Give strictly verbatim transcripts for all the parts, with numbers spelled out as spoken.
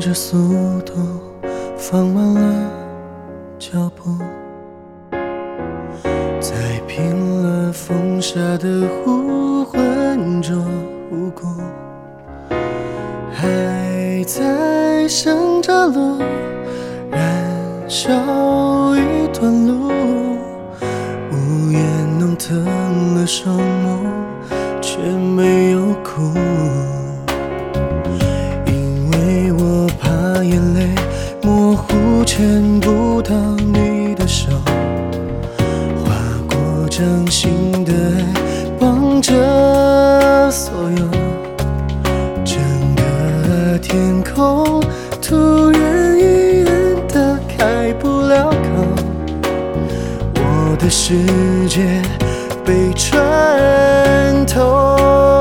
着速度放慢了脚步，在拼了风沙的呼唤中无辜，还在想着路，燃烧一段路，无言弄疼了双目，却没有哭。因为我怕眼泪模糊牵不到你的手，划过掌心的爱绑着所有，整个天空突然阴暗的开不了口，我的世界被穿透。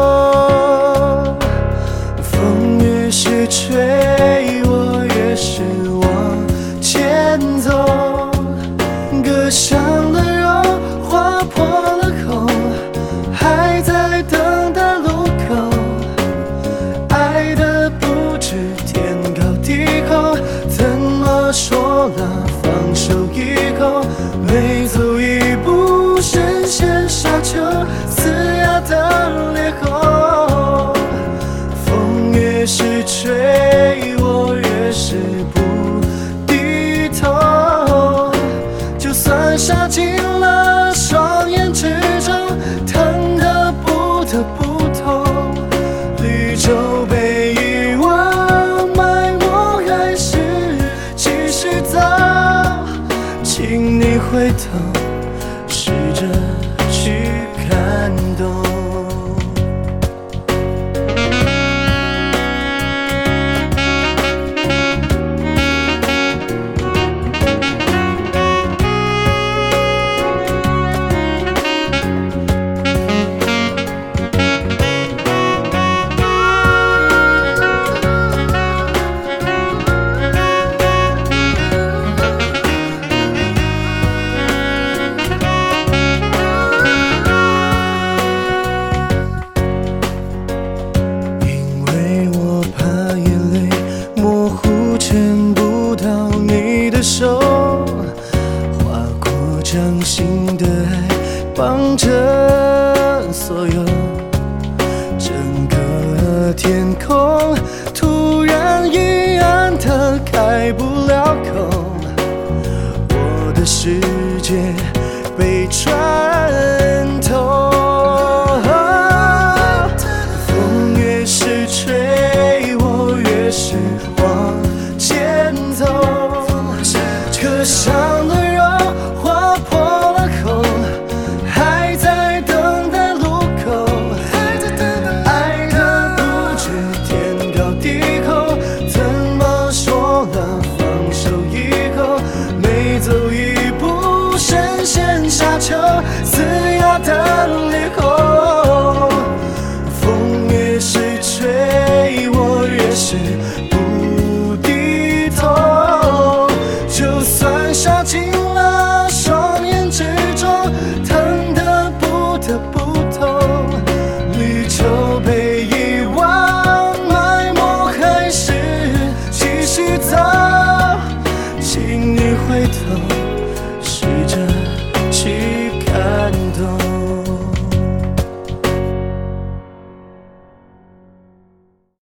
风越是吹，我越是往前走，割伤了肉，划破了口，还在等待路口。爱的不知天高地厚，怎么说了放手以后，每走一步深陷沙丘，嘶哑的裂痕。风越是吹，我越是不低头，就算杀进了双眼之中，疼得不得不痛。绿洲被遗忘，埋没还是继续走，请你回头试着去看懂。牵不到你的手，划过掌心的爱绑着所有，整个天空突然阴暗的开不了口，我的世界被穿透。风越是吹，我越是往前走，割伤了肉，划破了口，还在等待路口。爱的不知天高地厚，怎么说了放手以后，每走一步深陷沙丘，嘶哑的裂痕。